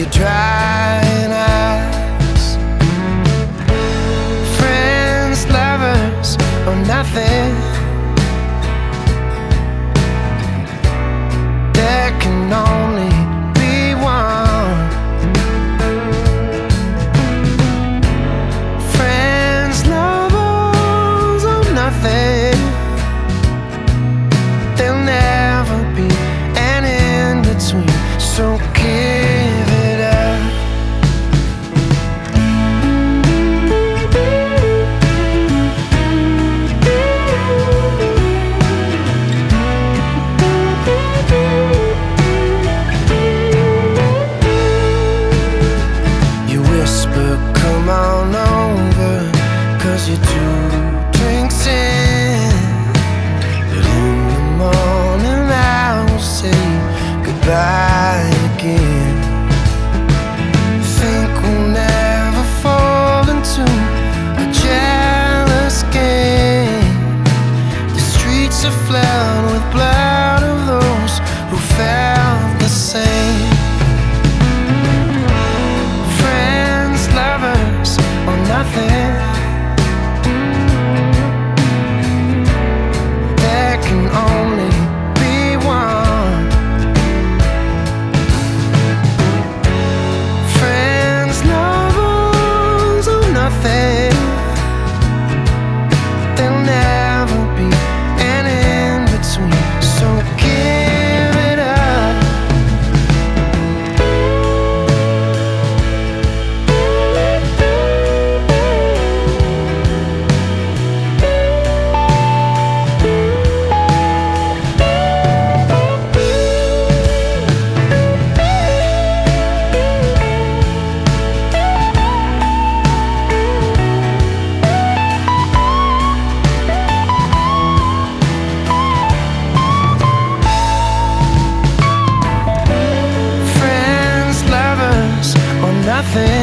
your drying eyes. Friends, lovers, or nothing. There can only be one. Friends, lovers, or nothing. There'll never be an in between. So give it up. You whisper, come on over, 'cause you're 2 drinks in. But in the morning I will say goodbye again. Think we'll never fall into a jealous game. The streets are flooded with blood of those who felt the same. Friends, lovers, or nothing. There can only be one. Friends, lovers, or nothing. There'll never be an in between. So give it up. Friends, lovers, or nothing.